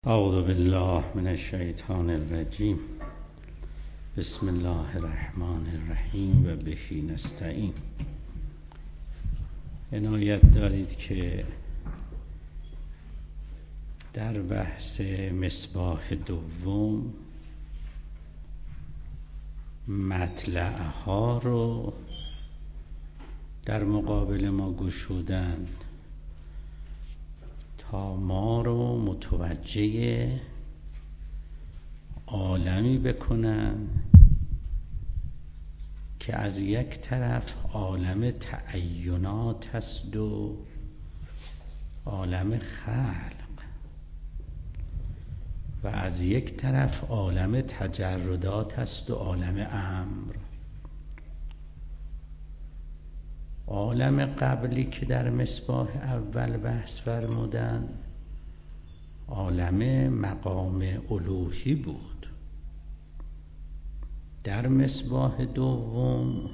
اعوذ بالله من الشیطان الرجیم. بسم الله الرحمن الرحیم و به نستعین. عنایت دارید که در بحث مصباح دوم مطلعها رو در مقابل ما گشودند تا ما رو متوجه عالمی بکنن که از یک طرف عالم تعینات است و عالم خلق و از یک طرف عالم تجردات است و عالم امر. عالم قبلی که در مصباح اول بحث فرمودن عالم مقام الوهی بود. در مصباح دوم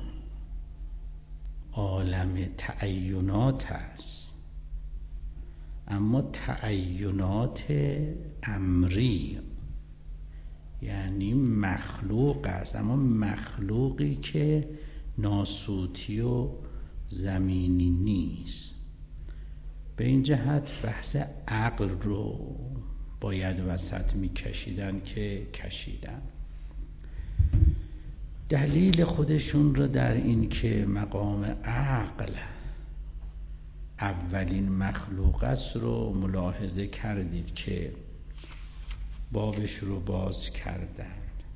عالم تعینات است، اما تعینات امری، یعنی مخلوق است، اما مخلوقی که ناسوتی و زمینی نیست. به این جهت بحث عقل رو باید وسط میکشیدن که کشیدن. دلیل خودشون رو در این که مقام عقل اولین مخلوق است رو ملاحظه کردید که بابش رو باز کردن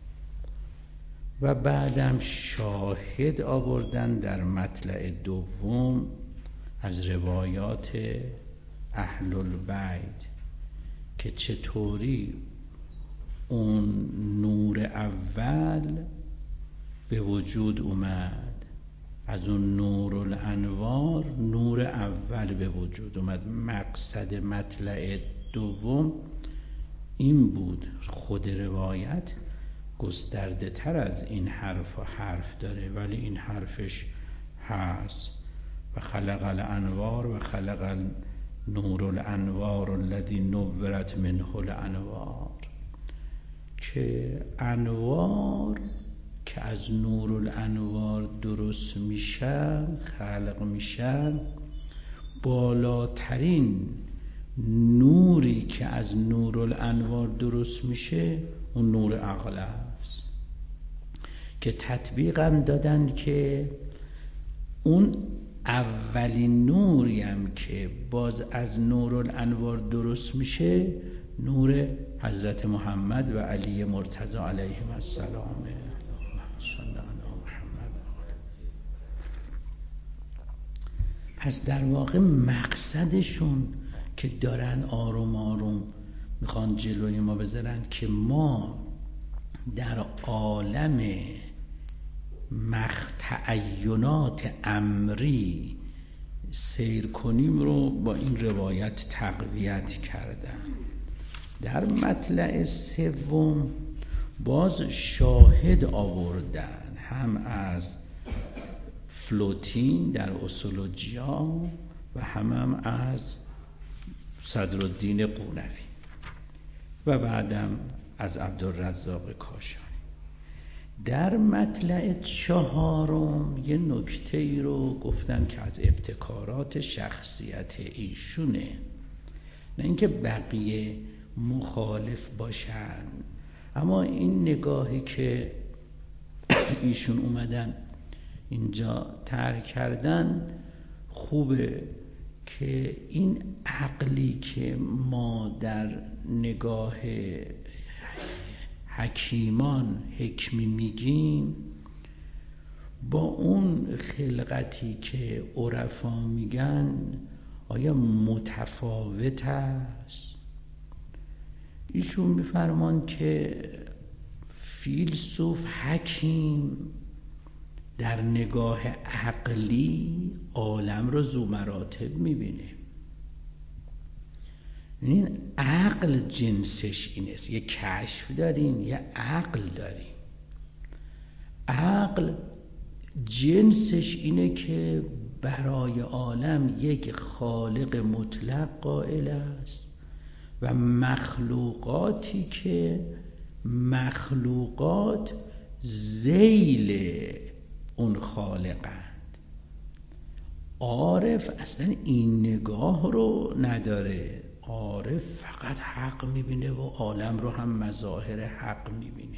و بعدم شاهد آوردن در مطلع دوم از روایات اهل البیت که چطوری اون نور اول به وجود اومد. از اون نور الانوار نور اول به وجود اومد. مقصد مطلع دوم این بود. خود روایت گسترده تر از این حرف داره، ولی این حرفش هست و خلق الانوار و خلق نور الانوار الذی نورت منه الانوار، که انوار که از نور الانوار درست میشن، خلق میشن، بالاترین نوری که از نور الانوار درست میشه اون نور عقل است، که تطبیقم دادن که اون اولین نوری هم که باز از نور الانوار درست میشه نور حضرت محمد و علی مرتضی علیهم السلام. پس در واقع مقصدشون که دارن آروم آروم میخوان جلوی ما بذارن که ما در عالم تعینات امری سیر کنیم رو با این روایت تقویت کردن. در مطلع سوم باز شاهد آوردن، هم از فلوتین در اصولوجیا و هم از صدرالدین قونوی و بعدم از عبدالرزاق کاشانی. در مطلع چهارم یه نکته ای رو گفتن که از ابتکارات شخصیت ایشونه، نه اینکه بقیه مخالف باشن، اما این نگاهی که ایشون اومدن اینجا طرح کردن خوبه که این عقلی که ما در نگاه حکیمان حکمی میگیم با اون خلقتی که عرفا میگن آیا متفاوت است؟ ایشون میفرمان که فیلسوف حکیم در نگاه عقلی عالم رو ذو مراتب میبینه. این عقل جنسش اینه، یه کشف داریم یه عقل داریم. عقل جنسش اینه که برای عالم یک خالق مطلق قائل است و مخلوقاتی که مخلوقات ذیل اون خالقند. عارف اصلا این نگاه رو نداره، عارف فقط حق میبینه و عالم رو هم مظاهر حق میبینه.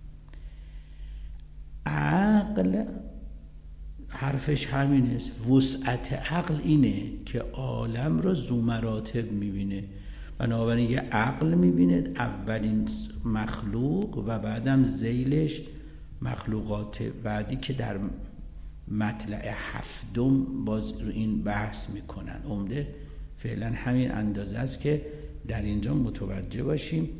عقل حرفش همینه، وسعت عقل اینه که عالم رو ذو مراتب میبینه. بنابراین یه عقل میبینه اولین مخلوق و بعدم ذیلش مخلوقات بعدی که در مطلع هفتم باز رو این بحث میکنن. عمده فعلا همین اندازه است که در اینجا متوجه باشیم.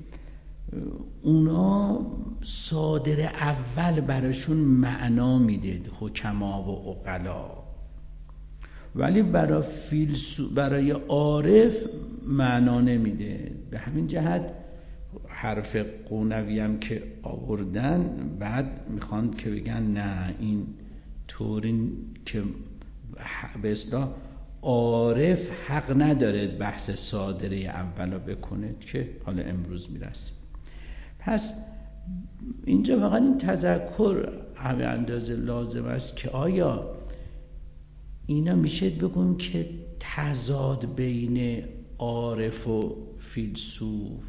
اونا صادر اول براشون معنا میده، حکما و عقلا، ولی برای عارف معنا نمیده. به همین جهت حرف قونوی هم که آوردن بعد میخوان که بگن نه این طوری که به اصطلاح عارف حق نداره بحث صادره اولا بکنه که حالا امروز میرسیم. پس اینجا فقط این تذکر همه اندازه لازم است که آیا اینا میشه بگم که تضاد بین عارف و فیلسوف.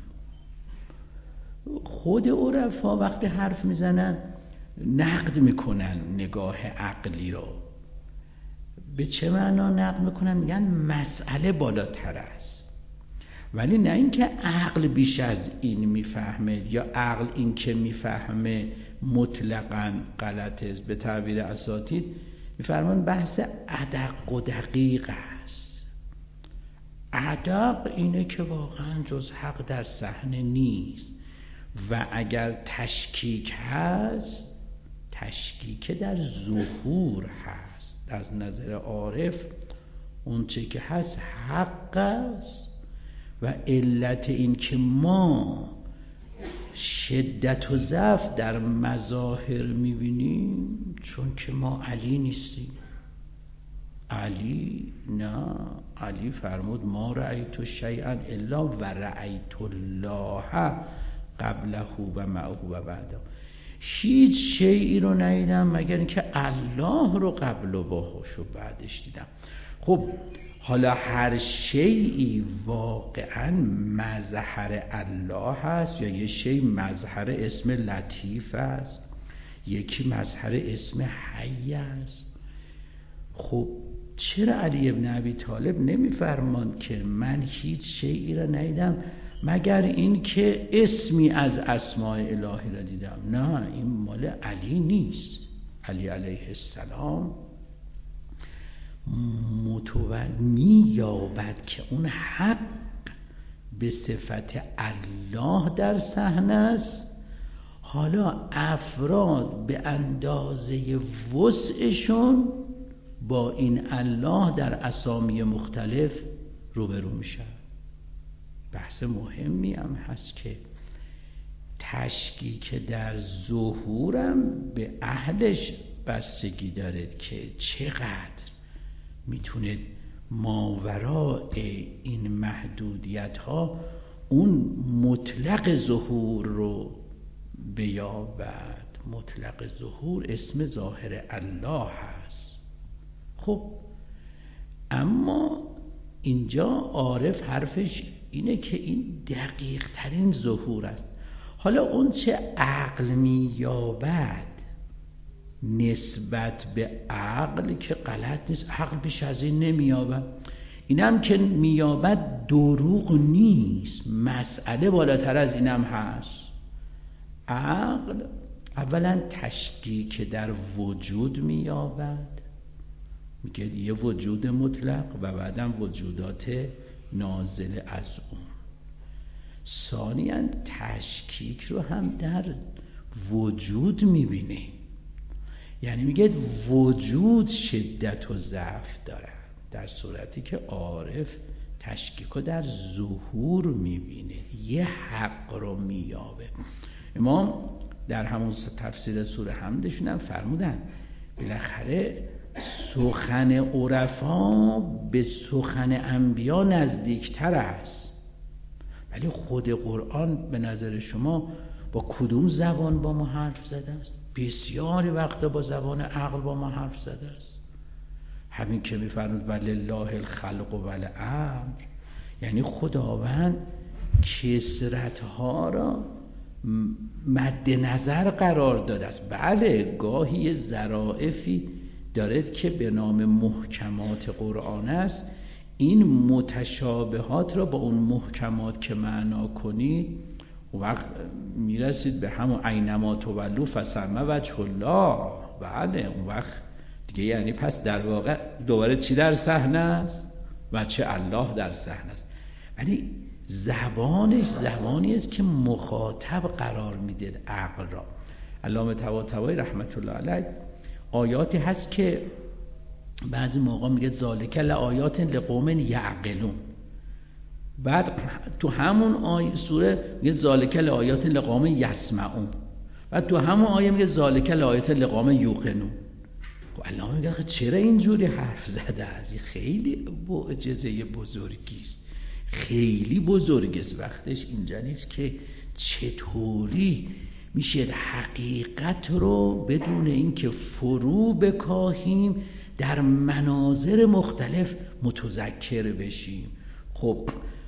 خود عرفا وقتی حرف میزنن نقد میکنن نگاه عقلی رو. به چه معنا نقد میکنن؟ میگن مسئله بالاتر است، ولی نه اینکه عقل بیش از این میفهمه یا عقل این که میفهمه مطلقاً غلطه. به تعبیر اساتید میفرمان بحث ادق و دقیق است. ادق اینه که واقعاً جز حق در صحنه نیست و اگر تشکیک هست تشکیک در ظهور هست. از نظر عارف اون چه که هست حق است و علت این که ما شدت و ضعف در مظاهر میبینیم چون که ما علی نیستیم. علی نه، علی فرمود ما رأیت شیئا الا و رأیت الله قبله و معه و بعده. هیچ شیئی رو ندیدم مگر اینکه الله رو قبل و باهاش و بعدش دیدم. خب حالا هر شیئی واقعا مظهر الله هست یا یه شیء مظهر اسم لطیف است، یکی مظهر اسم حی است. خب چرا علی ابن ابی طالب نمیفرمان که من هیچ شیئی را ندیدم مگر این که اسمی از اسماء الهی را دیدم؟ نه، این مال علی نیست. علی علیه السلام می‌یابد که اون حق به صفت الله در صحنه است. حالا افراد به اندازه وسعشون با این الله در اسامی مختلف روبرو میشن. بحث مهمی هم هست که تشکیک در ظهورم به اهلش بستگی داره که چقدر میتونه ماورای این محدودیت ها اون مطلق ظهور رو بیابد. مطلق ظهور اسم ظاهر الله هست. خب اما اینجا عارف حرفش اینه که این دقیق ترین ظهور است. حالا اون چه عقل مییابد نسبت به عقل که غلط نیست، عقل بیش از این نمییابد. اینم که مییابد دروغ نیست، مسئله بالاتر از اینم هست. عقل اولا تشکیک در وجود مییابد، میگه یه وجود مطلق و بعدم وجودات نازل از اون. ثانیاً تشکیک رو هم در وجود میبینه، یعنی میگه وجود شدت و ضعف داره، در صورتی که عارف تشکیک رو در ظهور میبینه، یه حق رو مییابه. امام در همون تفسیر سوره حمدشون هم فرمودن بالاخره سخن عرفا به سخن انبیا نزدیکتر است. ولی خود قرآن به نظر شما با کدوم زبان با ما حرف زده است؟ بسیاری وقتا با زبان عقل با ما حرف زده است. همین که می‌فرمود ولله الخلق و الامر، یعنی خداوند کثرت‌ها را مد نظر قرار داده است. بله گاهی ظرافی دارد که به نام محکمات قرآن است، این متشابهات را با اون محکمات که معنا کنید وقت میرسید به همون اینما تولوا فثم وجه الله. بله اون وقت دیگه یعنی پس در واقع دوباره چی در صحنه است؟ وجه الله در صحنه است. ولی زبانش زبانی است که مخاطب قرار میده عقل را. علامه طباطبایی رحمت الله علیه آیاتی هست که بعضی موقع میگه ذالک لآیات لقوم یعقلون، بعد تو همون آیه سوره میگه ذالک لآیات لقوم یسمعون، بعد تو همون آیه میگه ذالک لآیات لقوم یوقنون. علامه میگه چرا اینجوری حرف زده است؟ خیلی معجزه بزرگی است، خیلی بزرگ است. وقتش اینجا نیست که چطوری میشه حقیقت رو بدون اینکه فرو بکاهیم در مناظر مختلف متذکر بشیم. خب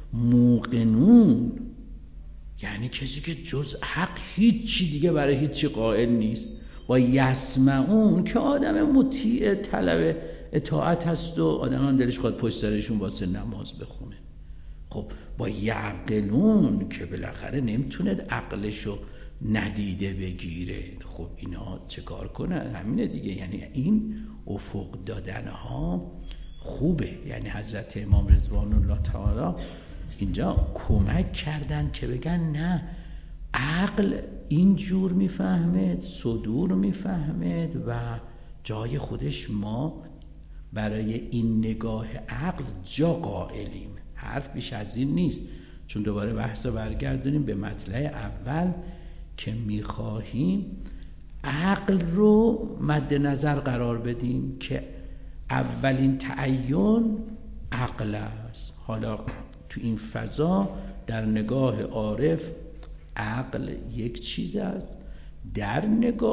موقنون یعنی کسی که جز حق هیچی دیگه برای هیچی قائل نیست. با یسمعون که آدم مطیع طلب اطاعت هست و آدم هم دلش خواهد پشت سرشون واسه نماز بخونه. خب با یعقلون که بالاخره نمیتونه عقلشو ندیده بگیره. خب اینا چه کار کنن؟ همینه دیگه. یعنی این افق دادن ها خوبه. یعنی حضرت امام رضوان الله تعالی اینجا کمک کردن که بگن نه، عقل اینجور میفهمد، صدور میفهمد و جای خودش ما برای این نگاه عقل جا قائلیم. حرف بیش از این نیست. چون دوباره بحث رو برگردونیم به مطلع اول که میخواهیم عقل رو مد نظر قرار بدیم که اولین تعین عقل است. حالا تو این فضا در نگاه عارف عقل یک چیز است، در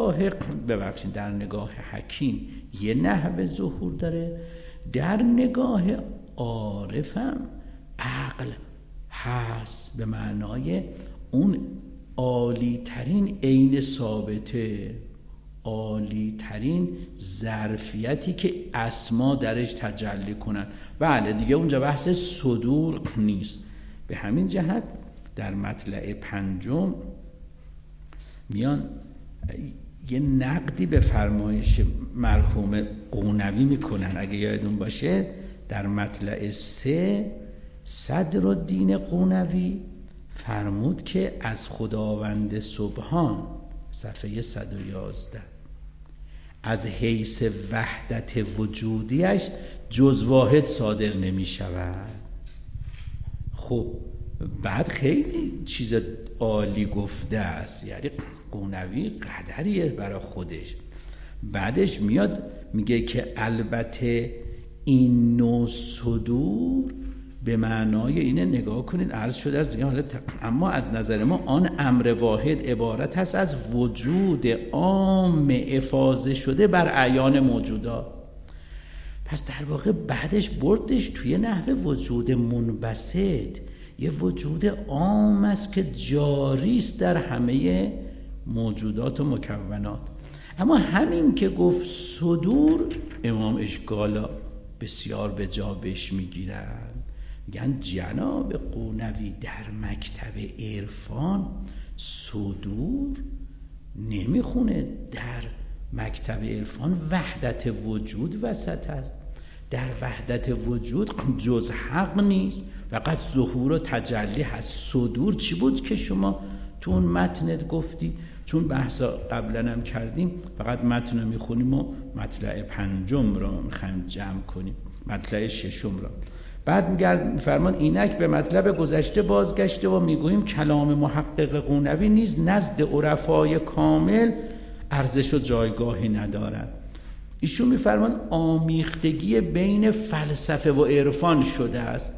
نگاه حکیم یه نحو ظهور داره، در نگاه عارفم عقل هست به معنای اون عالی ترین عین ثابته، عالی ترین ظرفیتی که اسما درش تجلی کنند. بله دیگه اونجا بحث صدور نیست. به همین جهت در مطلع پنجم میان یه نقدی به فرمایش مرحوم قونوی میکنن. اگه یادتون باشه در مطلع 3 صدرالدین قونوی فرمود که از خداوند سبحان صفحه 111 از حیث وحدت وجودیش جز واحد صادر نمی شود. خب بعد خیلی چیز عالی گفته است، یعنی قونوی قدریه برای خودش. بعدش میاد میگه که البته این نوع صدور به معنای اینه، نگاه کنید عرض شده از دیگه، اما از نظر ما آن امر واحد عبارت هست از وجود عام افاضه شده بر اعیان موجودات. پس در واقع بعدش بردش توی نحو وجود منبسط، یه وجود عام است که جاری است در همه موجودات و مکونات. اما همین که گفت صدور، امام اشکالا بسیار به جا بهش میگیرن. میگن جناب قونوی در مکتب عرفان صدور نمیخونه، در مکتب عرفان وحدت وجود وسط است. در وحدت وجود جز حق نیست، فقط ظهور و تجلی هست. صدور چی بود که شما تو اون متنت گفتی؟ چون بحثا قبلا هم کردیم، فقط متن رو میخونیم و مطلع پنجم رو میخوایم جمع کنیم، مطلع ششم رو. بعد میفرمان اینک به مطلب گذشته بازگشته و میگوییم کلام محقق قونوی نیز نزد عرفای کامل ارزش و جایگاهی ندارد. ایشون میفرمان آمیختگی بین فلسفه و عرفان شده است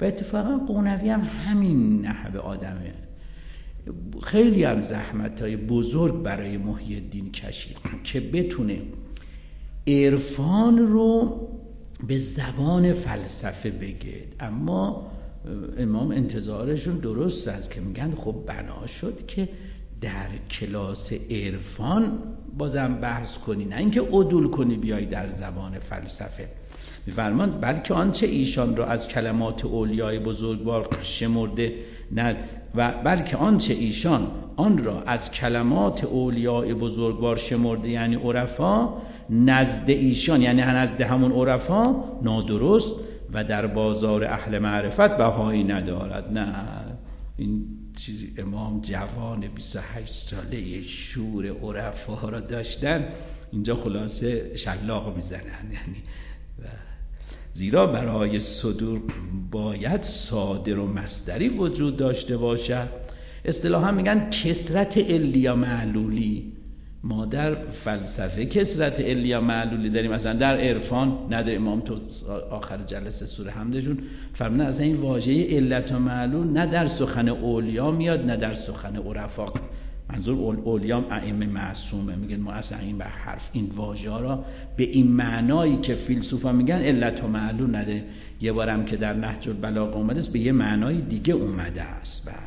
و اتفاقا قونوی هم همین نحوه آدمه. خیلی هم زحمت‌های بزرگ برای محی الدین کشید که بتونه عرفان رو به زبان فلسفه بگه. اما امام انتظارشون درست است که میگن خب بنا شد که در کلاس عرفان بازم بحث کنی، نه اینکه عدول کنی بیای در زبان فلسفه. می‌فرمان بلکه آنچه ایشان را از کلمات اولیای بزرگوار شمرده نه و بلکه آنچه ایشان آن را از کلمات اولیای بزرگوار شمرده یعنی عرفا، نزد ایشان یعنی نزد همون عرفا نادرست و در بازار اهل معرفت بهایی ندارد. نه، این چیزی امام جوان 28 ساله شور عرفا را داشتن، اینجا خلاصه شلاق میزنن. یعنی زیرا برای صدور باید صادر و مصدری وجود داشته باشد. اصطلاحا میگن کثرت علی یا معلولی. ما در فلسفه کثرت علی یا معلولی داریم، مثلا در عرفان نداریم. امام تو آخر جلسه سوره حمدشون فرمودن اصلا این واژه علت و معلول نه در سخن اولیا میاد نه در سخن عرفا. منظور اولیا ائمه معصومه. میگن ما اصلا این به حرف این واژه را به این معنایی که فیلسوفا میگن علت و معلول نداریم. یه بارم که در نهج البلاغه اومده است به یه معنای دیگه اومده است. بله.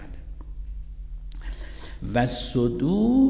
و صدور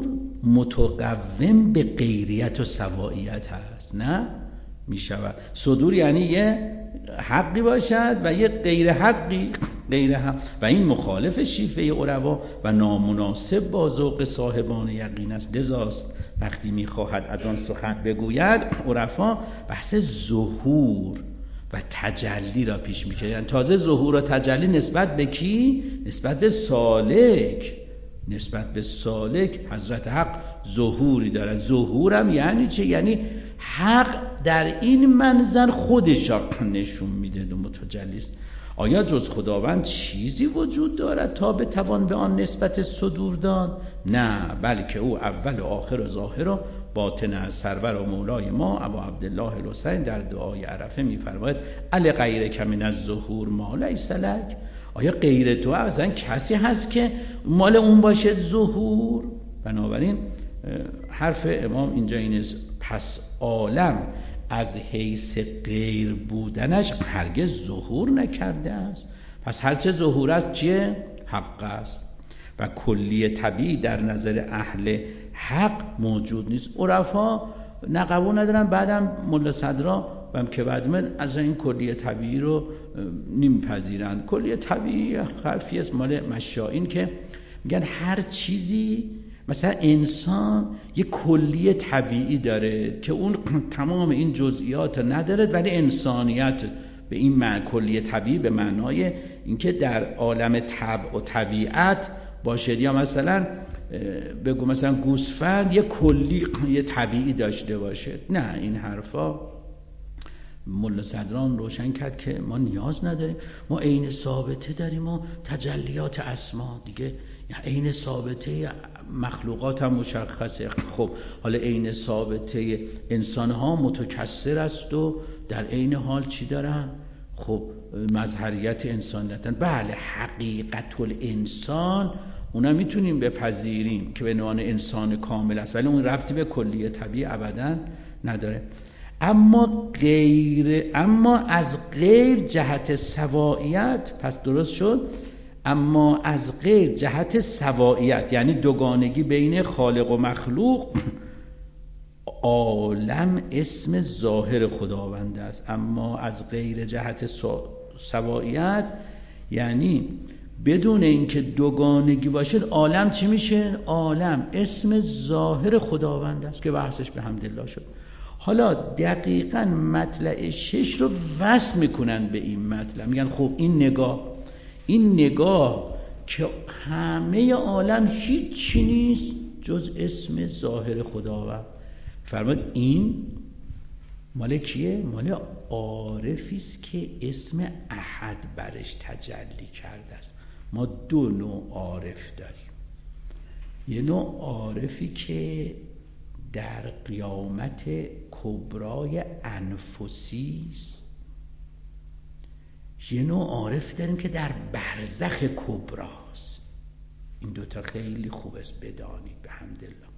متقوم به غیریت و سواییت هست. نه میشود صدور یعنی یه حقی باشد و یه غیر حقی غیر حق، و این مخالف شیفه عرفا و نامناسب با ذوق صاحبان یقین است. لذاست وقتی میخواهد از آن سخن بگوید عرفا بحث ظهور و تجلی را پیش میکشند. یعنی تازه ظهور و تجلی نسبت به کی؟ نسبت به سالک. نسبت به سالک حضرت حق ظهوری دارد. ظهورم یعنی چه؟ یعنی حق در این منظر خودش را نشون میده و متجلی است. آیا جز خداوند چیزی وجود دارد تا بتوان به آن نسبت صدور داد؟ نه، بلکه او اول و آخر و ظاهر و باطن از سرور و مولای ما ابا عبدالله الحسین در دعای عرفه میفرماید ال غیرک من الظهور ما لیس لک. آیا غیر تو اصلا کسی هست که مال اون باشه ظهور؟ بنابراین حرف امام اینجا این است پس عالم از حیث غیر بودنش هرگز ظهور نکرده است. پس هرچه ظهور است چیه؟ حق است و کلی طبیعی در نظر اهل حق موجود نیست. عرفا نه قبول ندارن. بعدم ملا صدرا و که بعد من از این کلی طبیعی رو نمیپذیرند. کلی طبیعی حرفی است مال مشائین که میگن هر چیزی، مثلا انسان یه کلی طبیعی داره که اون تمام این جزئیات نداره، ولی انسانیت به این کلی طبیعی به معنای اینکه در عالم طبع و طبیعت باشه. یا مثلا بگو مثلا گوسفند یه کلی یه طبیعی داشته باشه. نه، این حرفا ملا صدران روشن کرد که ما نیاز نداریم. ما عین ثابته داریم و تجلیات اسما دیگه، عین ثابته مخلوقات هم مشخصه. خب حالا عین ثابته انسان ها متکثر است و در عین حال چی دارن؟ خب مظهریت انسانیتن. بله، حقیقت الانسان اونا میتونیم بپذیریم که به عنوان انسان کامل است، ولی اون ربطی به کلیه طبیعی ابداً نداره. اما از غیر جهت سواییت، پس درست شد، اما از غیر جهت سواییت یعنی دوگانگی بین خالق و مخلوق، عالم اسم ظاهر خداوند است. اما از غیر جهت سواییت یعنی بدون اینکه دوگانگی باشد عالم چی میشه؟ عالم اسم ظاهر خداوند است که بحثش به حمدالله شد. حالا دقیقاً مطلع 6 رو وصل میکنن به این مطلع. میگن خب این نگاه که همه عالم هیچی نیست جز اسم ظاهر خداوند. فرمود این مال کیه؟ مال عارفی است که اسم احد برش تجلی کرده است. ما دو نوع عارف داریم. یه نوع عارفی که در قیامت کبرای انفسی است، یه نوع عارف داریم که در برزخ کبراست. این دوتا خیلی خوب است بدانید به حمدالله.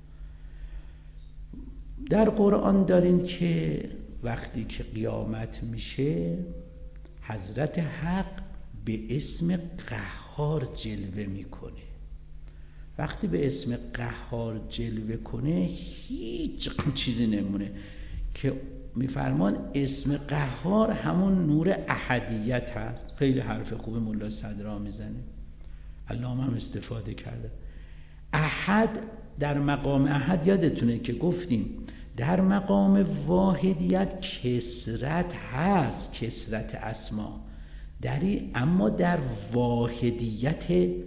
در قرآن دارین که وقتی که قیامت میشه حضرت حق به اسم قهار جلوه میکنه. وقتی به اسم قهار جلوه کنه هیچ چیزی نمونه که میفرمان اسم قهار همون نور احدیت هست. خیلی حرف خوب ملا صدرا میزنه، علامه هم استفاده کرده. احد در مقام احد یادتونه که گفتیم در مقام واحدیت کثرت هست، کثرت اسما داری، اما در واحدیت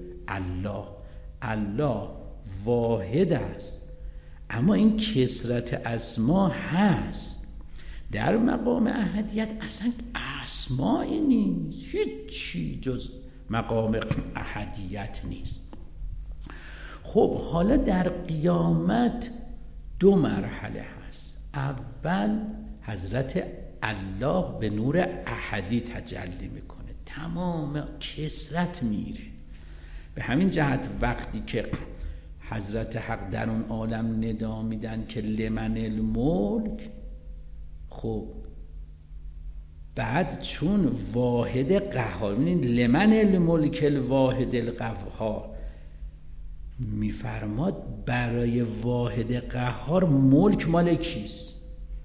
الله واحد است، اما این کثرت اسما هست. در مقام احدیت اصلا اسمایی نیست، هیچی جز مقام احدیت نیست. خب حالا در قیامت دو مرحله هست. اول حضرت الله به نور احدی تجلی میکنه، تمام کثرت میره. به همین جهت وقتی که حضرت حق در اون عالم ندا میدن که لمن الملک، خب بعد چون واحد قهار، می‌بینید لمن الملک الواحد القهار، میفرماد برای واحد قهار ملک مال کیست؟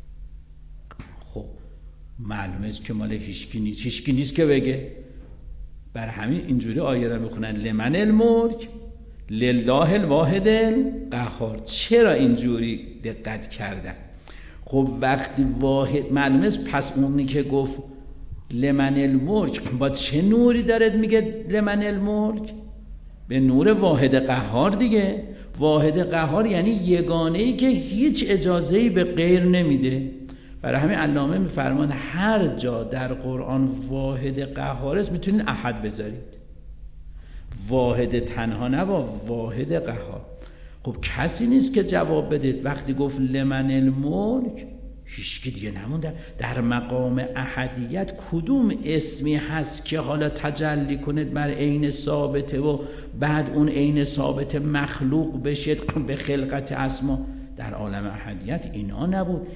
خب معلومه که مال هیچکی نیست، هیچکی نیست که بگه. بر همین اینجوری آیه را میخونن لمن الملک لله الواحد القهار. چرا اینجوری دقت کردن؟ خب وقتی واحد معلومه، پس اونی که گفت لمن الملک با چه نوری دارد میگه لمن الملک؟ به نور واحد قهار دیگه. واحد قهار یعنی یگانه‌ای که هیچ اجازه‌ای به غیر نمیده. برای همین علامه میفرمان هر جا در قرآن واحد قهار است میتونید احد بذارید، واحد تنها نه، واحد قهار. خب کسی نیست که جواب بدید وقتی گفت لمن الملک، هیچکی دیگه نمونده. در مقام احدیت کدوم اسمی هست که حالا تجلی کنید بر عین ثابته و بعد اون عین ثابت مخلوق بشه به خلقت اسما؟ در عالم احدیت اینا نبود.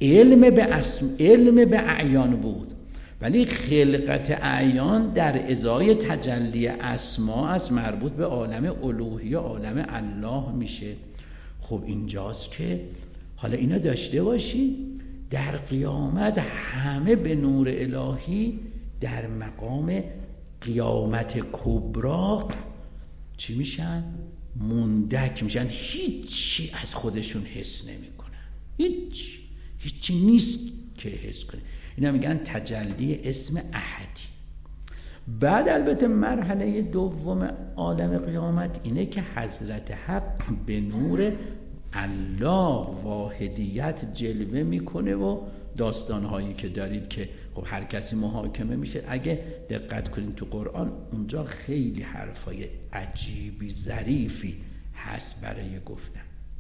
علم به اعیان بود، ولی خلقت اعیان در ازای تجلی اسما از مربوط به عالم الوهی، عالم الله میشه. خب اینجاست که حالا اینا داشته باشید در قیامت همه به نور الهی در مقام قیامت کبرا چی میشن؟ مندک میشن، هیچی از خودشون حس نمیکنن، هیچی نیست که حس کنه. اینا میگن تجلی اسم احدی. بعد البته مرحله دوم عالم قیامت اینه که حضرت حق به نور الله واحدیت جلوه میکنه و داستانهایی که دارید که خب هر کسی محاکمه میشه. اگه دقت کنید تو قرآن اونجا خیلی حرفای عجیبی ظریفی هست برای گفتن.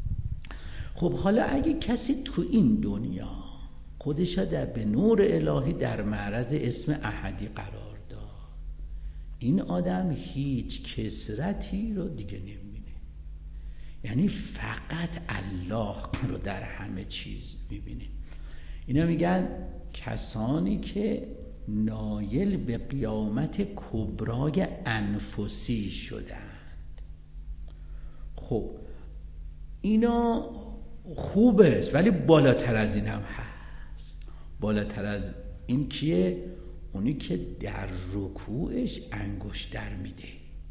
خب حالا اگه کسی تو این دنیا خودش در به نور الهی در معرض اسم احدی قرار داد، این آدم هیچ کثرتی رو دیگه نمیبینه، یعنی فقط الله رو در همه چیز میبینه. اینا میگن کسانی که نایل به قیامت کبرای انفسی شدند. خب اینا خوبه است، ولی بالاتر از این هم هست. بالاتر از این کیه؟ اونی که در رکوعش انگشت در میده،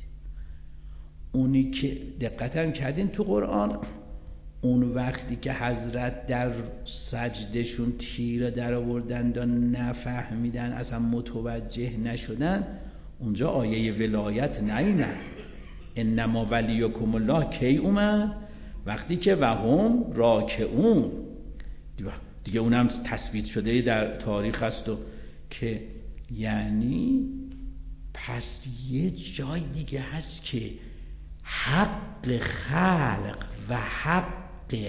اونی که دقت هم کردین تو قرآن اون وقتی که حضرت در سجدشون تیره در آوردن و نفهمیدن، اصلا متوجه نشدن، اونجا آیه ولایت نیامد. انما ولیکم الله کی اومد؟ وقتی که وهم راکعون دیگه اونم تثبیت شده در تاریخ است و که یعنی پس یه جای دیگه هست که حق خلق و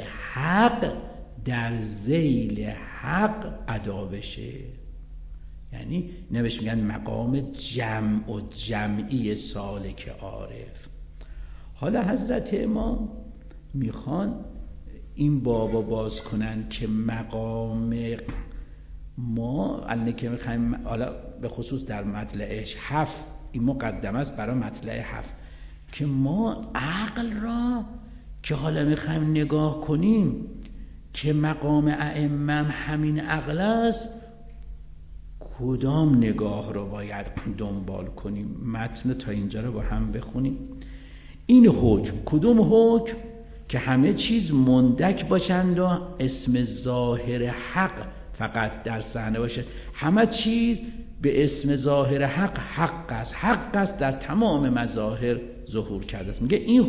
حق در ذیل حق ادا بشه. یعنی نبش میگن مقام جمع و جمعی سالک عارف. حالا حضرت امام میخوان این بابا باز کنن که مقام ما الان که میخوایم، حالا به خصوص در مطلعش 7 این مقدمه است برای مطلع 7، که ما عقل را که حالا میخوایم نگاه کنیم که مقام ائمه همین عقل است، کدام نگاه رو باید دنبال کنیم؟ متن تا اینجا رو با هم بخونیم. این حکم، کدوم حکم؟ که همه چیز مندک باشند و اسم ظاهر حق فقط در صحنه باشه. همه چیز به اسم ظاهر حق حق است، حق است در تمام مظاهر ظهور کرده است. میگه این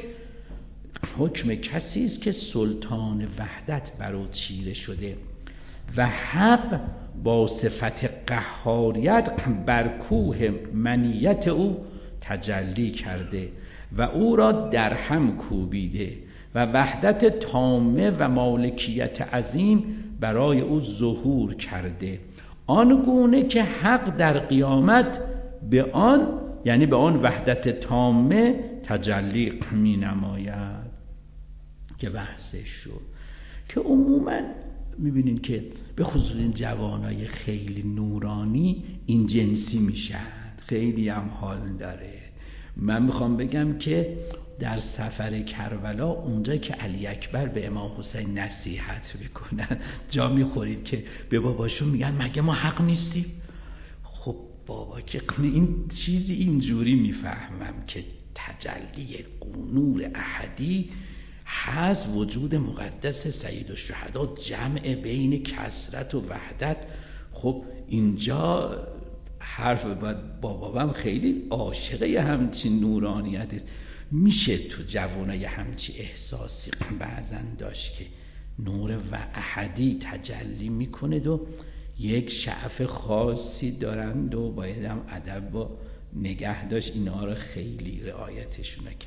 حکم کسی است که سلطان وحدت بر او چیره شده و حق با صفت قهاریت بر کوه منیت او تجلی کرده و او را در هم کوبیده و وحدت تامه و مالکیت عظیم برای او ظهور کرده، آنگونه که حق در قیامت به آن، یعنی به آن وحدت تامه تجلی می نماید. که بحثش شد که عموما میبینین که به خصوص این جوانای خیلی نورانی این جنسی میشن، خیلی هم حال داره. من میخوام بگم که در سفر کربلا اونجا که علی اکبر به امام حسین نصیحت میکنن، جا میخورید که به باباشون میگن مگه ما حق نیستیم؟ خب بابا که این چیزی اینجوری میفهمم که تجلی نور احدی هست، وجود مقدس سید الشهدا، جمع بین کثرت و وحدت. خب اینجا حرف بابام خیلی عاشقه همچین نورانیت است. میشه تو جوانای همچی احساسی بعضن داشت که نور و احدی تجلی میکنه و یک شعف خاصی دارند و باید هم ادب با نگه داشت اینا رو خیلی رعایتشون کرد.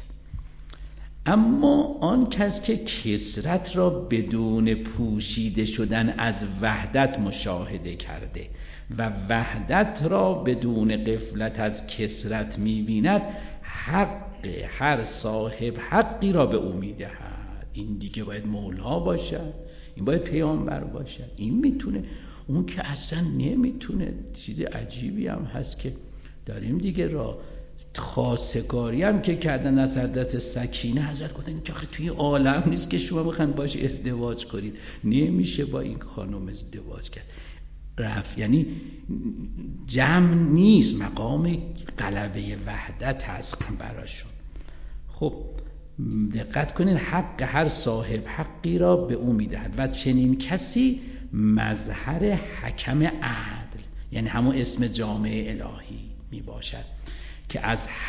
اما آن کس که کثرت را بدون پوشیده شدن از وحدت مشاهده کرده و وحدت را بدون غفلت از کثرت می‌بیند، حق هر صاحب حقی را به او می‌دهد. این دیگه باید مولا باشد، این باید پیامبر باشد، این میتونه، اون که اصلا نمیتونه. چیز عجیبی هم هست که داریم دیگه، را خواستگاری هم که کردن از حضرت سکینه، حضرت گفتن که آخه توی عالم نیست که شما بخواید باش ازدواج کنید، نمیشه با این خانم ازدواج کرد. رفت یعنی جمع نیست، مقام غلبه وحدت هست براشون. خب دقت کنید، حق هر صاحب حقی را به او میدهد و چنین کسی مظهر حکم عدل، یعنی همون اسم جامع الهی می باشد که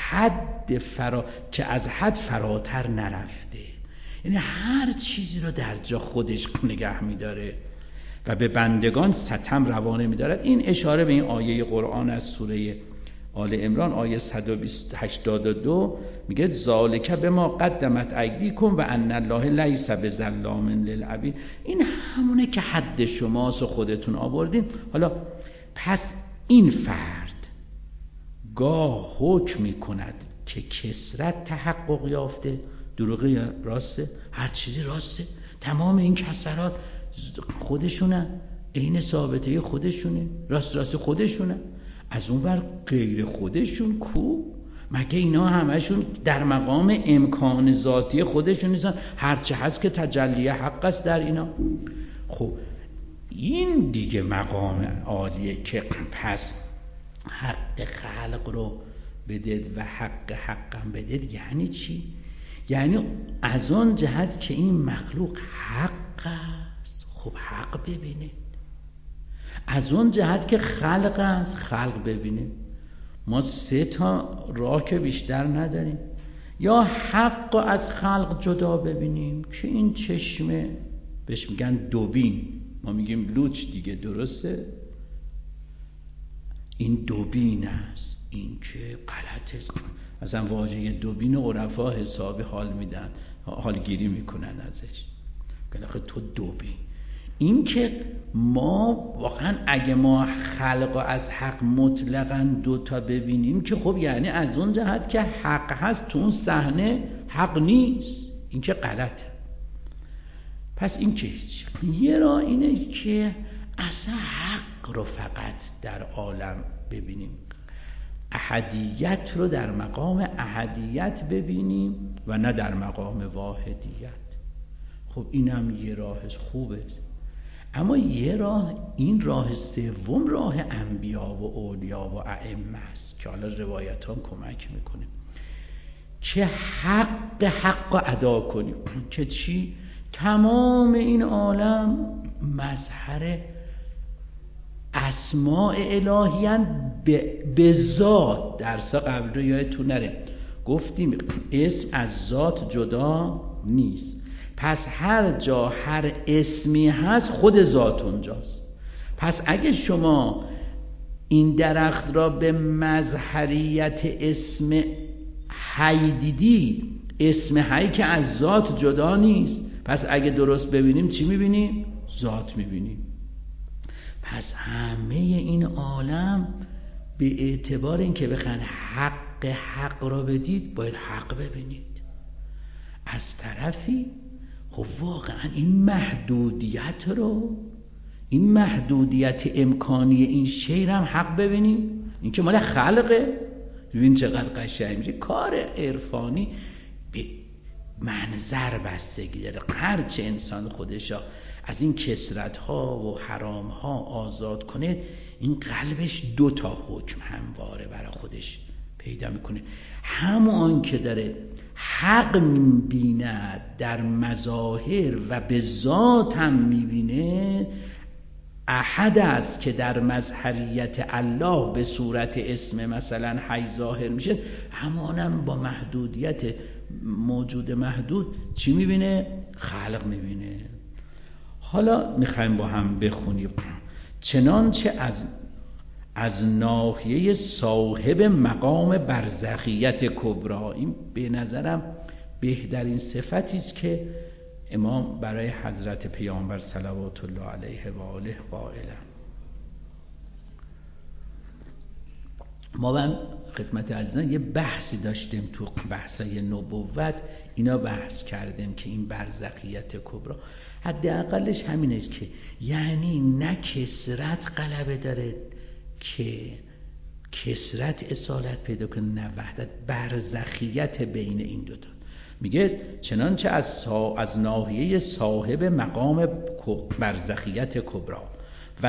از حد فراتر نرفته، یعنی هر چیزی رو در جا خودش نگه می‌داره و به بندگان ستم روا نمی‌دارد. این اشاره به این آیه قرآن از سوره آل عمران آیه 182 میگه ذالک بما قدمت ایدیکم و ان الله لیس بظلام للعبید. این همونه که حد شماست و خودتون آوردین. حالا پس این فرد گاه حکم میکند که کثرت تحقق یافته، دروغه یا راسته؟ هر چیزی راسته، تمام این کثرات خودشونه، عین ثابته خودشونه، راست خودشونه. از اون بر غیر خودشون کو؟ مگه اینا همشون در مقام امکان ذاتی خودشون نیستن؟ هرچه هست که تجلی حق است در اینا. خب این دیگه مقام عالیه که پس حق خلق رو بدید و حقم بدید. یعنی چی؟ یعنی از آن جهت که این مخلوق حق است، خب حق ببینه. از اون جهت که خلق است، خلق ببینه. ما 3 تا راه که بیشتر نداریم، یا حق رو از خلق جدا ببینیم که این چشمه بهش میگن دوبین، ما میگیم لوچ دیگه، درسته؟ این دوبین است، این که غلطه. اصلا واژه دوبین عرفا حسابی حال میدن، حالگیری میکنن ازش. آخه تو دوبین، این که ما واقعا اگه ما خلق از حق مطلقاً دوتا ببینیم که خب یعنی از اون جهت که حق هست تو اون صحنه حق نیست، این که غلطه. پس این که هیچ. یه راه اینه که اصلا حق رو فقط در عالم ببینیم، احدیت رو در مقام احدیت ببینیم و نه در مقام واحدیت. خب اینم یه راه خوبه. اما یه راه، این راه سوم، راه انبیا و اولیا و ائمه است که حالا روایت ها کمک میکنه که حق ادا کنیم. که چی؟ تمام این عالم مظهر اسماء الهیان به ذات. درس قبل رو یادتون نره گفتیم اسم از ذات جدا نیست، پس هر جا هر اسمی هست خود ذات اونجاست. پس اگه شما این درخت را به مظهریت اسم حی دیدی، اسم حی که از ذات جدا نیست، پس اگه درست ببینیم چی میبینیم؟ ذات میبینیم. پس همه این عالم به اعتبار این که بخواید حق را بدید باید حق ببینید. از طرفی خب واقعا این محدودیت امکانی این شیر هم حق ببینیم. این که مال خلقه. ببین چقدر قشنگ میشه. کار عرفانی به منظر بستگی داره. هرچه انسان خودشا از این کثرت‌ها و حرام‌ها آزاد کنه، این قلبش 2 حکم همواره برای خودش پیدا میکنه. همون که داره حق میبیند در مظاهر و به ذات هم میبینه، احد است که در مظهریت الله به صورت اسم مثلا حی ظاهر میشه، همانم با محدودیت موجود محدود چی میبینه؟ خلق میبینه. حالا میخوایم با هم بخونیم. چنانچه از ناحیه صاحب مقام برزخیت کبرا، این به نظرم بهترین صفتی است که امام برای حضرت پیامبر صلوات الله علیه و آله قائلند. ما هم خدمت عزیزان یه بحثی داشتیم تو بحثای نبوت، اینا بحث کردیم که این برزخیت کبرا حداقلش همین است که یعنی نه کثرت غلبه داره که کثرت اصالت پیدا کنه، نه وحدت، برزخیت بین این دوتا. میگه چنانچه از ناحیه صاحب مقام برزخیت کبرا و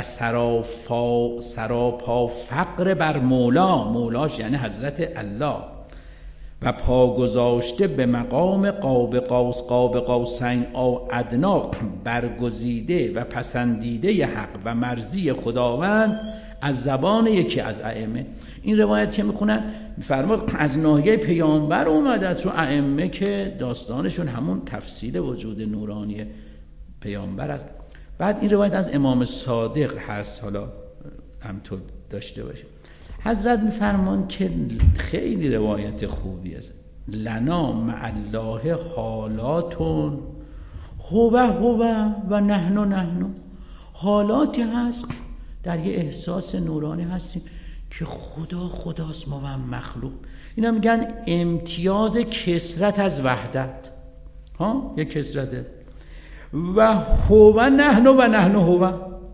سراپا فقر بر مولاش یعنی حضرت الله، و پا گذاشته به مقام قاب قوسین او ادنا، برگزیده و پسندیده حق و مرضی خداوند از زبان یکی از ائمه. این روایت که میخونن میفرماد از ناحیه پیامبر اومده، چون ائمه که داستانشون همون تفصیل وجود نورانی پیامبر است. بعد این روایت از امام صادق هست، حالا همطور داشته باشیم. حضرت میفرمان که خیلی روایت خوبی است، لنا مع الله حالاتون هو و نحن حالاتی هست در یه احساس نورانی هستیم که خداست، ما هم مخلوق. اینا میگن امتیاز کثرت از وحدت. یه کثرته. و هو نحن هو،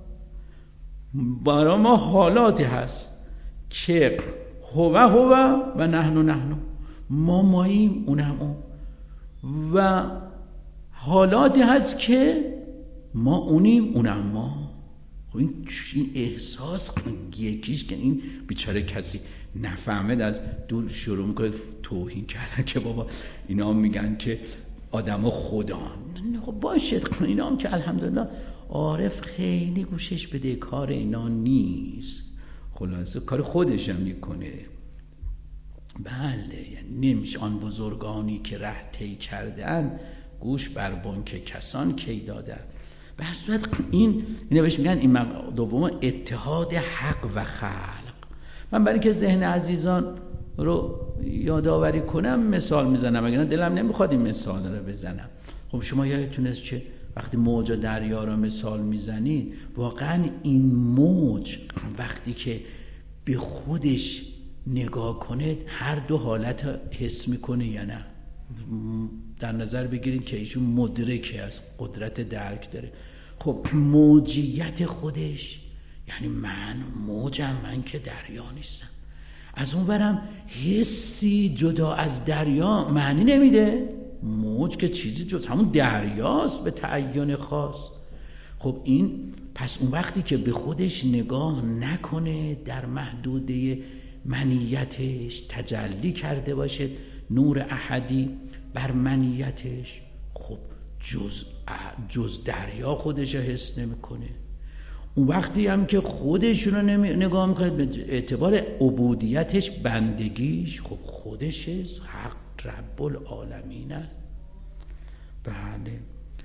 برای ما حالاتی هست که هو و نحن ما ماییم، اونم اون. و حالاتی هست که ما اونیم، اونم ما. این احساس یکیش که این بیچاره کسی نفهمد از دور شروع میکنه توهین کردن که بابا اینا میگن که آدم خدا. خب باشه، اینا هم که الحمدلله عارف خیلی گوشش بده، کار اینا نیست، خلاصه کار خودش هم میکنه. بله، یعنی نمیشه آن بزرگانی که ره طی کردن گوش بر بنک کسان کی دادن. به صورت اینا بهش میگن این دوم اتحاد حق و خلق. من برای که ذهن عزیزان رو یادآوری کنم مثال میزنم، اگر دلم نمیخواد این مثال رو بزنم. خب شما یادتونست که وقتی موج دریا رو مثال میزنید، واقعا این موج وقتی که به خودش نگاه کنه هر دو حالت حس میکنه یا نه؟ در نظر بگیرید که ایشون مدرک از قدرت درک داره. خب موجیت خودش یعنی من موجم، من که دریا نیستم. از اون برم حسی جدا از دریا معنی نمیده. موج که چیزی جز همون دریاست به تعین خاص. خب این پس اون وقتی که به خودش نگاه نکنه، در محدوده منیتش تجلی کرده باشه نور احدی بر منیتش، خب جز دریا خودش حس نمیکنه. اون وقتی هم که خودش رو نگاه میکنه به اعتبار عبودیتش، بندگیش، خب خودش حق رب العالمین است. بله.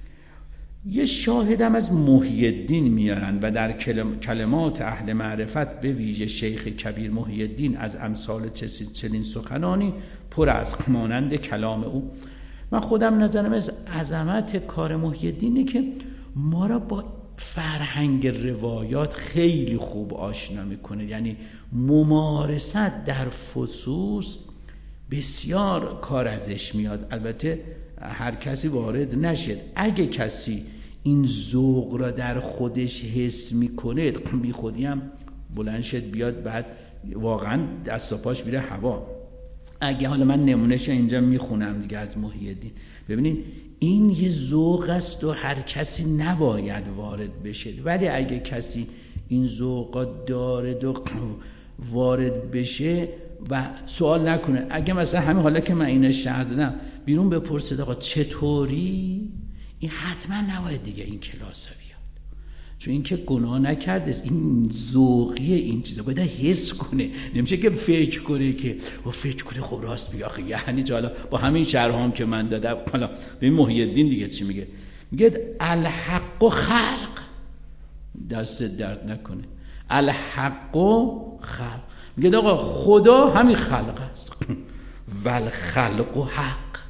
یه شاهدم از محی الدین میارن و در کلمات اهل معرفت به ویژه شیخ کبیر محی الدین از امثال چنین سخنانی پر از مانند کلام او. من خودم نظرم از عظمت کار محی الدینه که ما را با فرهنگ روایات خیلی خوب آشنا میکنه. یعنی ممارست در فصوص بسیار کار ازش میاد. البته هر کسی وارد نشد. اگه کسی این ذوق را در خودش حس میکنه، بی خودی هم بلند شد بیاد، بعد واقعا دست و پاش میره هوا. اگه حالا من نمونهش اینجا میخونم دیگه از محی الدین، ببینید این یه ذوق است و هر کسی نباید وارد بشه. ولی اگه کسی این ذوقات داره و وارد بشه و سوال نکنه، اگه مثلا همین حالا که من اینو شرح دادم بیرون بپرسید آقا چطوری، این حتما نباید دیگه این کلاس ها بیاد، چون این که گناه نکرده، این ذوقیه، این چیزا باید حس کنه. نمیشه که فکر کنه که و فکر کنه خب راست بگه آخه یعنی حالا با همین شرح هم که من دادم. حالا ببین محی الدین دیگه چی میگه؟ میگه الحق و خلق، دست درد نکنه، الحق و خلق. میگه آقا خدا همین خلق است و الخلق و حق،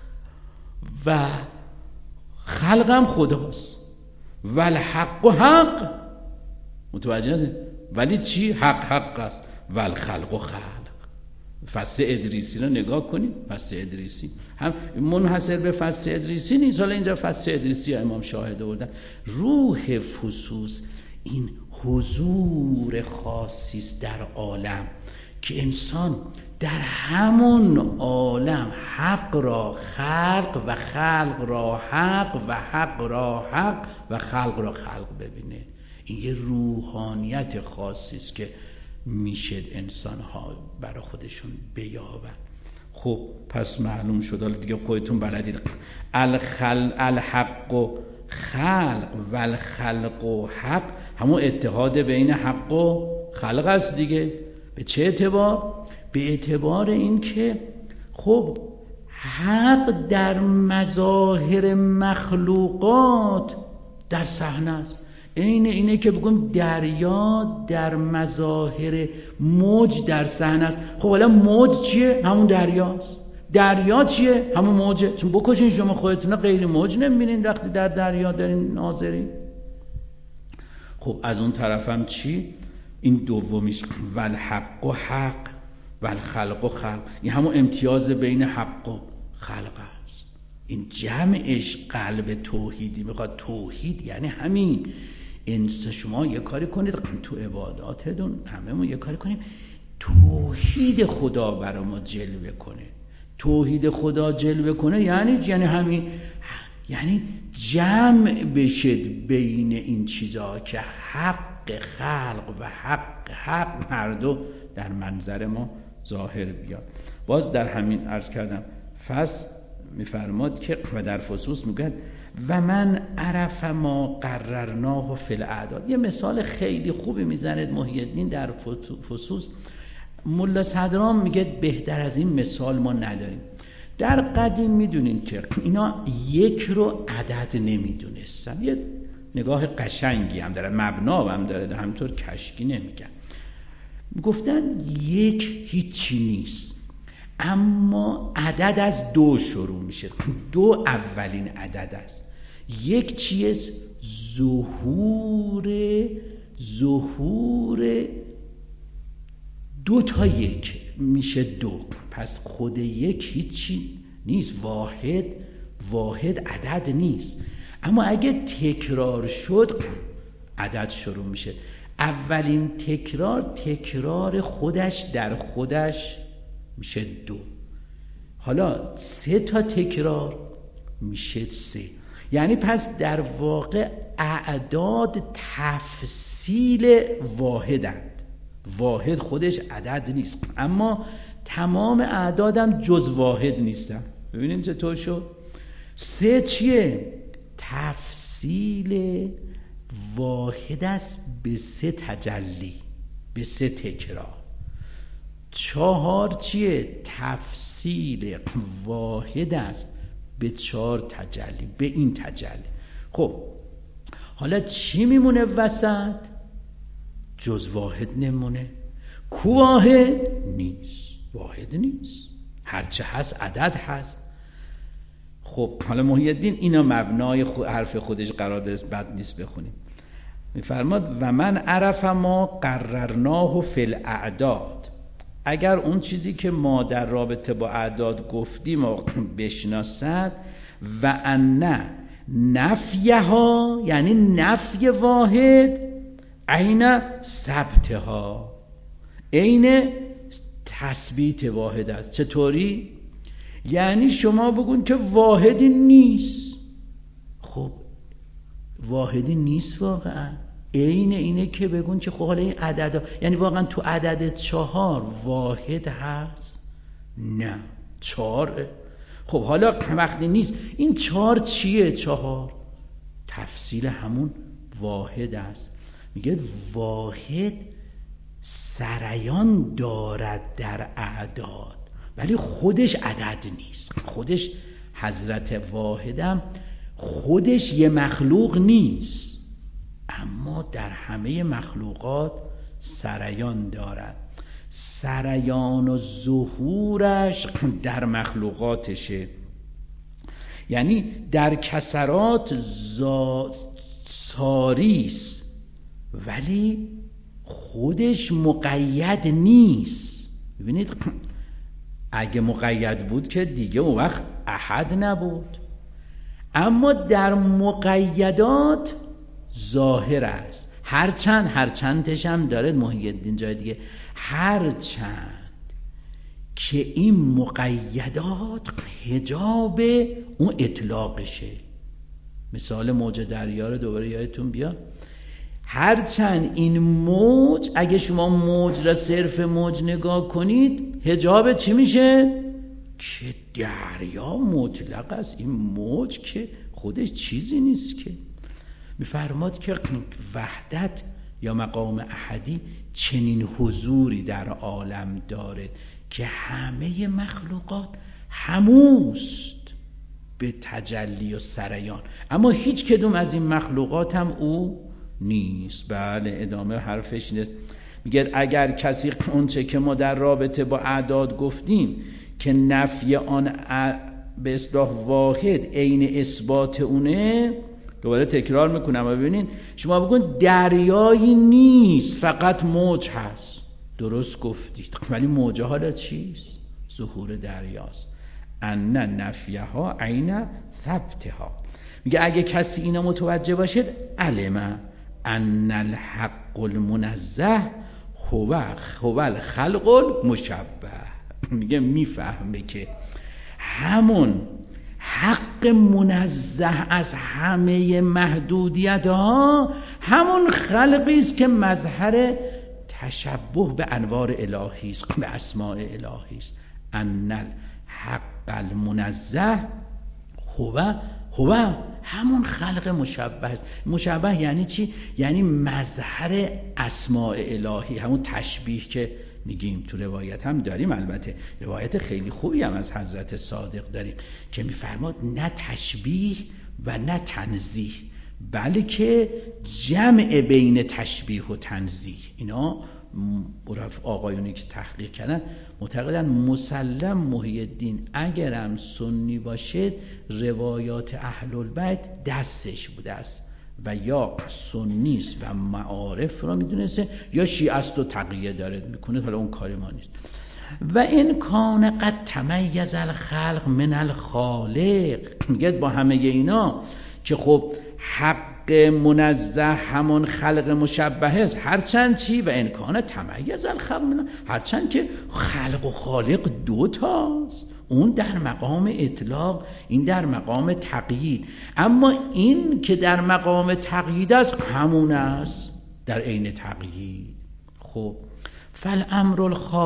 و خلق هم خداست، و الحق و حق. متوجه هستید؟ ولی چی؟ حق است و الخلق و خلق. فصل ادریسی رو نگاه کنید. فصل ادریسی هم منحصر به فصل ادریسی نیست. حالا اینجا فصل ادریسی امام شاهد آوردن. روح فصوص این حضور خاصی است در عالم که انسان در همون عالم حق را خلق و خلق را حق و حق را حق و خلق را خلق ببینه. این یه روحانیت خاصی است که میشه انسان ها برای خودشون بیابن. خب پس معلوم شد، حالا دیگه خودتون بلدید. الحق و خلق و الخلق و حق همون اتحاد بین حق و خلق است دیگه. به چه اعتبار؟ به اعتبار این که خب حق در مظاهر مخلوقات در صحنه است. اینه که بگم دریا در مظاهر موج در صحنه است. خب حالا موج چیه؟ همون دریاست. دریا چیه؟ همون موجه. چون بکشین شما خودتون غیر موج نمیبینین وقتی در دریا دارین ناظرین. خب از اون طرفم چی؟ این دومیش والحق و حق والخلق و خلق، این همون امتیاز بین حق و خلق است. این جمعش قلب توحیدی میخواد. توحید یعنی همین. انسان شما یه کاری کنید تو عباداتتون، هممون یه کاری کنیم توحید خدا برای ما جلوه کنه. توحید خدا جلوه کنه یعنی همین، یعنی جمع بشد بین این چیزها که حق خلق و حق هر دو در منظر ما ظاهر بیاد. باز در همین عرض کردم فصل میفرماد که و در فصوص میگه و من عرف ما قررناه فی الاعداد. یه مثال خیلی خوبی میزند محی الدین در فصوص. ملا صدرام میگه بهتر از این مثال ما نداریم. در قدیم میدونین که اینا یک رو عدد نمیدونستن. یه نگاه قشنگی هم داره، مبنا هم داره، همینطور کشکی نمیگن. گفتن یک هیچی نیست. اما عدد از 2 شروع میشه. 2 اولین عدد است. یک چیز ظهور 2 تا 1 میشه 2. پس خود 1 هیچی نیست، واحد عدد نیست. اما اگه تکرار شد عدد شروع میشه. اولین تکرار خودش در خودش میشه 2. حالا 3 تا تکرار میشه 3. یعنی پس در واقع اعداد تفصیل واحدند. واحد خودش عدد نیست، اما تمام اعدادم جز واحد نیستن. ببینید چطور شد؟ 3 چیه؟ تفصیل واحد است به 3 تجلی، به 3 تکرار. 4 چیه؟ تفصیل واحد است به 4 تجلی، به این تجلی. خب حالا چی میمونه وسط؟ جز واحد نمونه. کو واحد؟ نیست، واحد نیست، هرچه هست عدد هست. خب حالا محی الدین اینا مبنای حرف خودش قرار داره، بد نیست بخونیم. میفرماد و من عرف ما قررناه فی الاعداد، اگر اون چیزی که ما در رابطه با اعداد گفتیم و بشناسد، و ان نفیها، یعنی نفی واحد، عین ثبتها، عین تثبیت واحد است. چطوری؟ یعنی شما بگون که واحدی نیست. خب واحدی نیست واقعا. عین اینه که بگون که خب حالا این عدد، یعنی واقعا تو عدد 4 واحد هست؟ نه، 4. خب حالا وقتی نیست، این 4 چیه؟ 4 تفصیل همون واحد است. میگه واحد سریان دارد در اعداد، ولی خودش عدد نیست. خودش حضرت واحدم خودش یه مخلوق نیست، اما در همه مخلوقات سریان دارد. سریان و ظهورش در مخلوقاتشه، یعنی در کسرات ساریس، ولی خودش مقید نیست. ببینید اگه مقید بود که دیگه اون وقت احد نبود، اما در مقیدات ظاهر است. هرچندش هم داره محی الدین جای دیگه، هرچند که این مقیدات حجاب اون اطلاقشه. مثال موج دریا رو دوباره یادتون بیاد. هرچند این موج، اگه شما موج را صرف موج نگاه کنید، حجاب چی میشه؟ که دریا مطلق است، این موج که خودش چیزی نیست. که میفرماد که وحدت یا مقام احدی چنین حضوری در عالم داره که همه مخلوقات هموست به تجلی و سریان، اما هیچ کدوم از این مخلوقات هم او نیست. بله ادامه حرفش نیست. میگه اگر کسی اون چه که ما در رابطه با اعداد گفتیم که نفی آن به اصطلاح واحد عین اثبات اونه، دوباره تکرار میکنم و ببینید، شما بگون دریایی نیست فقط موج هست، درست گفتید، ولی موجه حالا چیست؟ ظهور دریاست. ان نفیها عین ثبتها. میگه اگه کسی اینا متوجه باشد، علم ان الحق المنزه هو الخلق المشبه. میگه میفهمه که همون حق منزه از همه محدودیت ها همون خلقی است که مظهر تشبه به انوار الهی است، به اسماء الهی است. ان الحق المنزه هو همون خلق مشبه است. مشبه یعنی چی؟ یعنی مظهر اسماء الهی، همون تشبیه که میگیم. تو روایت هم داریم، البته روایت خیلی خوبی هم از حضرت صادق داریم که میفرماد نه تشبیه و نه تنزیه، بلکه جمع بین تشبیه و تنزیه. اینا آقایونی که تحقیق کردن معتقدن مسلم محی الدین اگرم سنی باشه روایات اهل البیت دستش بوده است و یا سنی است و معارف را میدونسته یا شیعه است و تقیه داره میکنه، حالا اون کار ما نیست. و این کان قد تمیز الخلق من الخالق، میگه با همه اینا که خب حق منزه همون خلق مشبه است، هرچند چی و این کان تمیز الخلق من، هرچند که خلق و خالق دو تاست، اون در مقام اطلاق، این در مقام تقیید، اما این که در مقام تقیید است همون است در عین تقیید. خب فالامر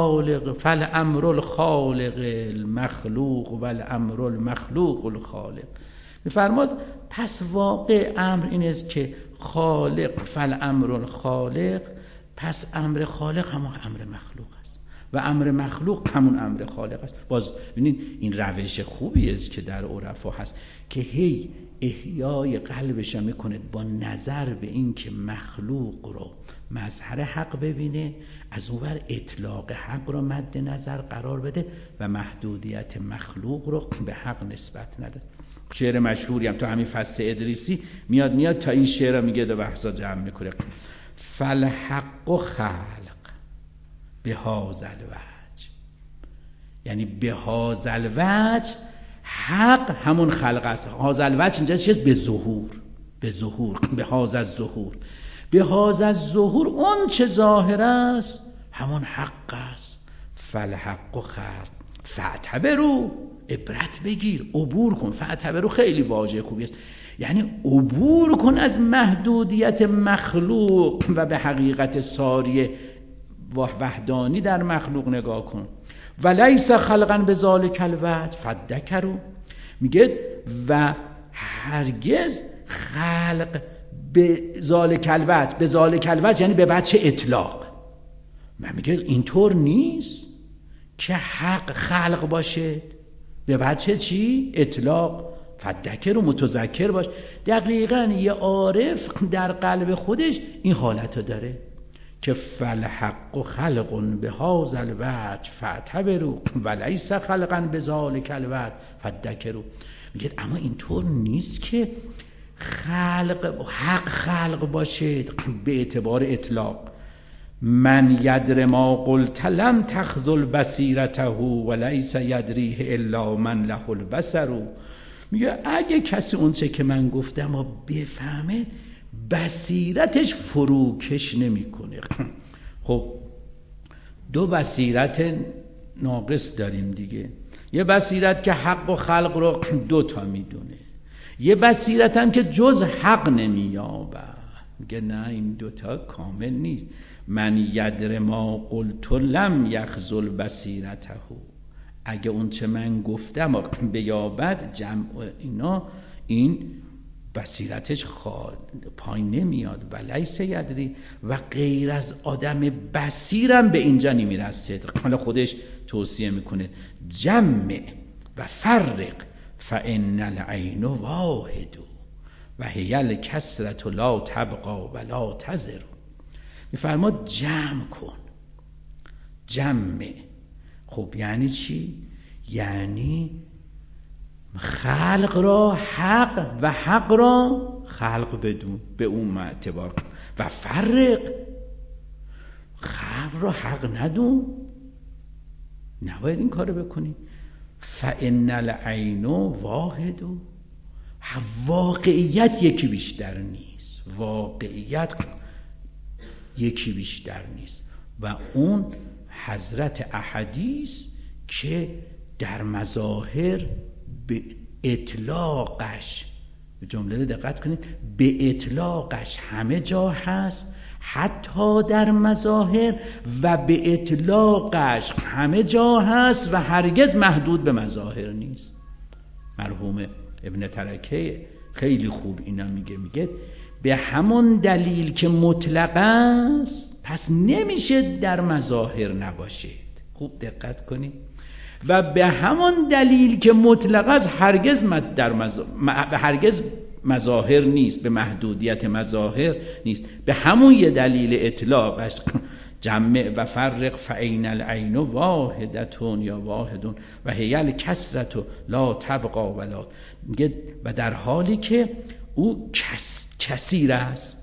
الخالق المخلوق و الامر المخلوق الخالق. میفرماد پس واقع امر این است که خالق فالامر الخالق، پس امر خالق همون امر مخلوق است و امر مخلوق همون امر خالق است. باز ببینید این روش خوبی است که در عرفا هست که هی احیای قلبش میکنه با نظر به این که مخلوق رو مظهر حق ببینه، از اونور اطلاق حق رو مد نظر قرار بده و محدودیت مخلوق رو به حق نسبت نده. شعر مشهوری هم تو همین فصل ادریسی میاد تا این شعر رو میگه، دو بحثا جمع میکنه. فالحق خلق بهذا الوجه، یعنی بهذا الوجه حق همون خلق است. هذا الوجه اینجا چیست؟ به ظهور، به ظهور، به هذا الظهور، به هذا الظهور اون چه ظاهر است همون حق است. فالحق خلق فاعتبروا، عبرت بگیر، عبور کن. فاعتبروا خیلی واژه خوبی است، یعنی عبور کن از محدودیت مخلوق و به حقیقت ساری وحدانی در مخلوق نگاه کن. ولیس خلقا بذالک الوجه فذکروا، میگه و هرگز خلق به ذالک الوجه، به ذالک الوجه یعنی به وجه اطلاق، من میگه اینطور نیست که حق خلق باشه، به وجه چی؟ اطلاق. فذکر و متذکر باش. دقیقاً یه عارف در قلب خودش این حالتو داره که فالحق خلق بهذا الوجه فاعتبروا ولیس خلقا بذالک الوجه فذکروا. میگه اما اینطور نیست که حق خلق باشه به اعتبار اطلاق. من یدر ما قلت لم تخذل بصیرته ولیس یدریه الا من له البصر. میگه اگه کسی اون چه که من گفتم و بفهمه بصیرتش فروکش نمیکنه. خب دو بصیرت ناقص داریم دیگه، یه بصیرت که حق و خلق رو دو تا میدونه، یه بصیرت هم که جز حق نمییابه. میگه نه این دوتا کامل نیست. من یدر ما قلت لم یخذل بصیرته، اگه اون چه من گفتم بیابد جمع اینا، این بصیرتش پایین نمیاد. ولیس یدری، و غیر از آدم بصیرم به اینجا نمیرسه. حالا خودش توصیه میکنه جمع و فرق فان العین واحد و هی الکثرة لا تبقى ولا تذر. میفرماد جمع کن، جمع. خب یعنی چی؟ یعنی خلق را حق و حق را خلق بدون، به اون اعتبار. و فرق، خلق را حق ندون، نباید این کارو بکنی. فان العین واحد، واقعیت یکی بیشتر نیست، واقعیت یکی بیشتر نیست و اون حضرت احدیث که در مظاهر به اطلاقش، به جمله دقت کنید، به اطلاقش همه جا هست، حتی در مظاهر، و به اطلاقش همه جا هست و هرگز محدود به مظاهر نیست. مرحوم ابن ترکه خیلی خوب اینا میگه به همون دلیل که مطلق است پس نمیشه در مظاهر نباشید. خوب دقت کنید. و به همون دلیل که مطلق است هرگز هرگز مظاهر نیست، به محدودیت مظاهر نیست. به همون یه دلیل اطلاقش جمع و فرق فعین العین واحدتون یا واحدون و هی الکثرت لا تبقا ولا، میگه و در حالی که او کثیر است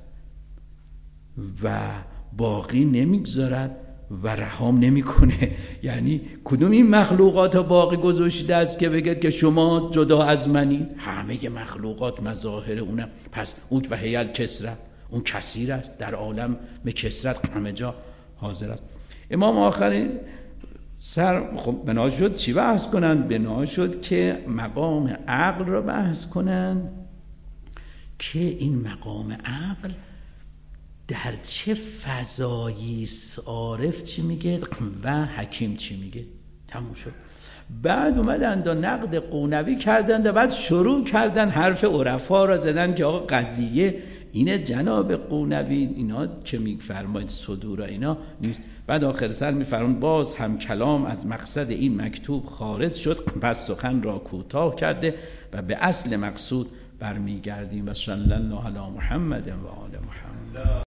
و باقی نمیگذارد و رهام نمیکنه. یعنی کدوم این مخلوقات ها باقی گذاشته است که بگید که شما جدا از منی؟ همه مخلوقات مظاهر اونم. پس اون و هی الکثرت، اون کثیر است، در عالم به کثرت همه جا حاضر است. امام آخرین سر خب بنا شد چی بحث کنند؟ بنا شد که مقام عقل را بحث کنند که این مقام عقل در چه فضایی است، عارف چی میگه و حکیم چی میگه. تموم شد. بعد اومدن و نقد قونوی کردند و بعد شروع کردن حرف عرفا را زدن که آقا قضیه اینه جناب قونوی، اینا که میفرماید صدور اینا نیست. بعد آخر سر میفرماید باز هم کلام از مقصد این مکتوب خارج شد، پس سخن را کوتاه کرده و به اصل مقصود برمیگردیم. و صلی الله علی محمد و آل محمد.